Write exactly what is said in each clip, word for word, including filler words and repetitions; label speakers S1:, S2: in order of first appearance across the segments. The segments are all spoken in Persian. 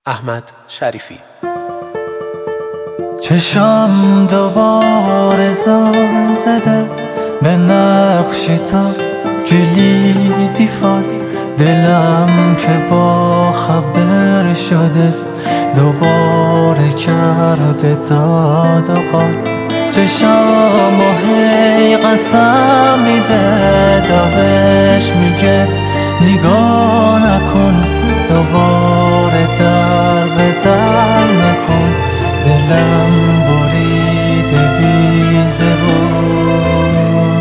S1: احمد شریفی.
S2: چشم دوباره زل زده به نقشی تا کلیدی فال، دلم که با خبر شده دوباره کرده داد و قال. چشم و هی قسم میده داغش میگه نگاه نکن، دوباره در به در نکن، دلم بریده بی زبون.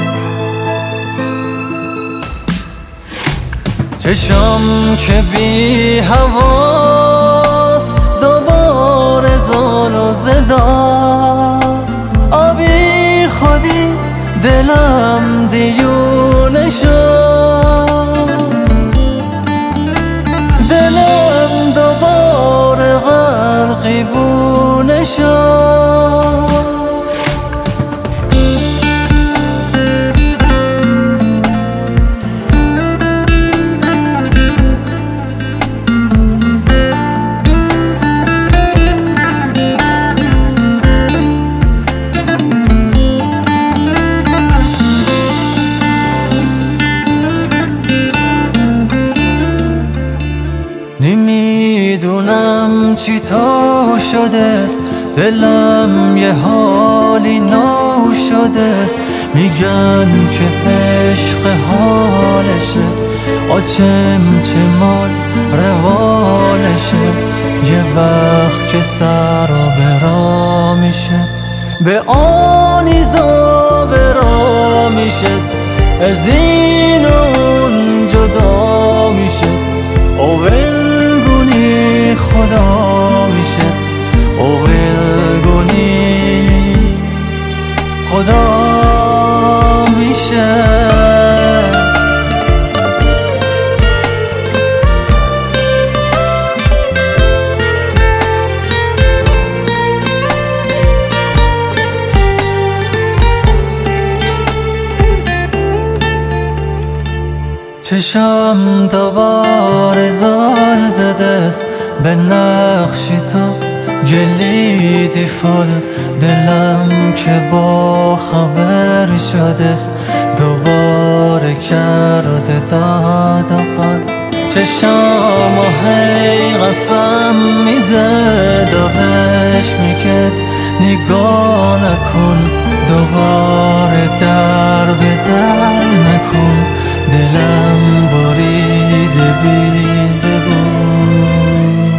S2: چشم که بی حواس دوباره زل و زدا، آبی خودی دلم دیونه شد، دلم دوباره غرقی بونه شد. نمیدونم چی تو شده است، دلم یه حالی نو شده است. میگن که عشق حالشه، آچم چمال روالشه، یه وقت که سر و برا میشه به آنیزا برا میشه، از این و اون جدا میشه، اولگونی خدا میشه، اولگونی خدا میشه. چشم دوباره زل زده است به نقشی تا گلیدی فال، دلم که با خبر شده است دوباره کرده داد و قال. چشم و هی قسم میده داغش میگه نگاه نکن، دوباره در به در نکن، دلم بریده بی زبون.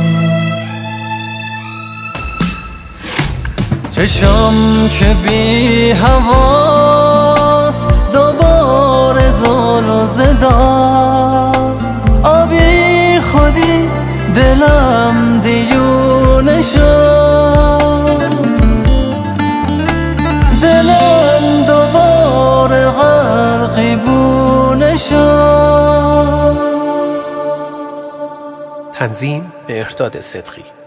S2: چشم که بی حواس دوباره زل و زدا، آبی خودی دلم دیونه شد، دلم دوباره غرقی بونه شد.
S1: تنظیم به ارداد صدقی.